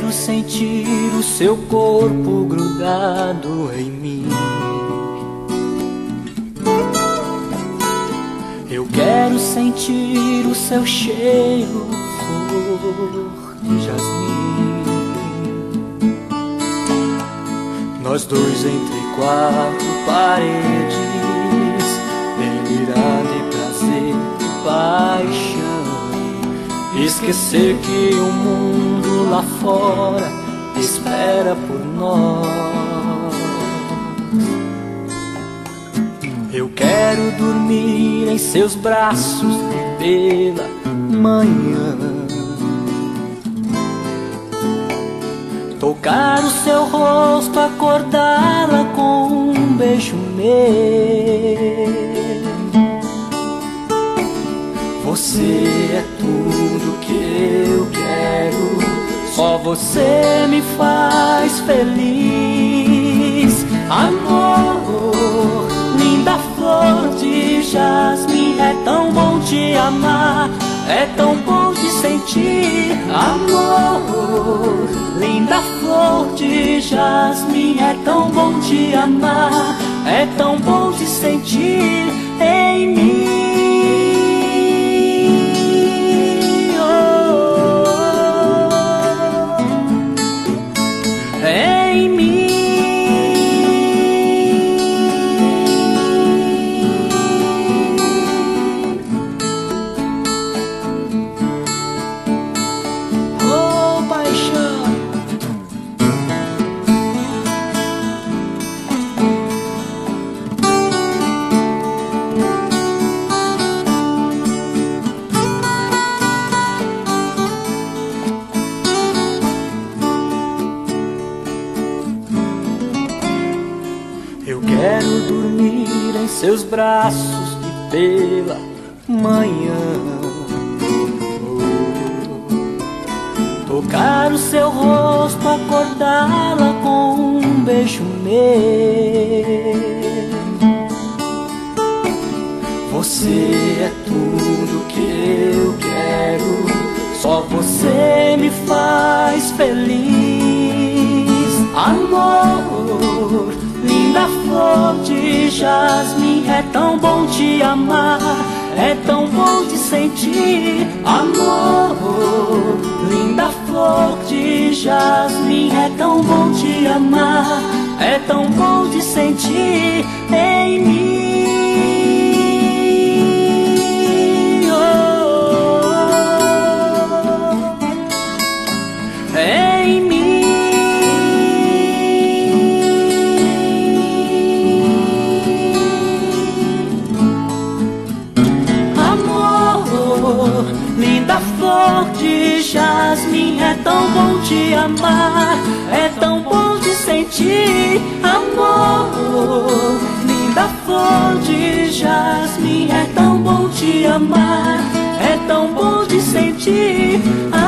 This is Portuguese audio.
quero sentir o seu corpo grudado em mim. Eu quero sentir o seu cheiro, flor de jasmim. Nós dois entre quatro paredes, delirar de prazer e paixão. Esquecer que o mundo lá fora espera por nós. Eu quero dormir em seus braços pela manhã, tocar o seu rosto, acordá-la com um beijo meu. Você é tudo que eu quero, só você me faz feliz. Amor, linda flor de jasmim, é tão bom te amar, é tão bom te sentir. Amor, linda flor de jasmim, é tão bom te amar, é tão bom te sentir em mim. Em mim. Oh, paixão. Eu quero dormir em seus braços e pela manhã tocar o seu rosto, acordá-la com um beijo meu. Você é tudo que eu quero, só você me faz feliz. Amor, linda flor de jasmim, é tão bom te amar, é tão bom te sentir. Amor, linda flor de jasmim, é tão bom te amar, é tão bom te sentir em mim. Oh, em mim. Linda flor de jasmim, é tão bom te amar, é tão bom te sentir. Amor, linda flor de jasmim, é tão bom te amar, é tão bom te sentir.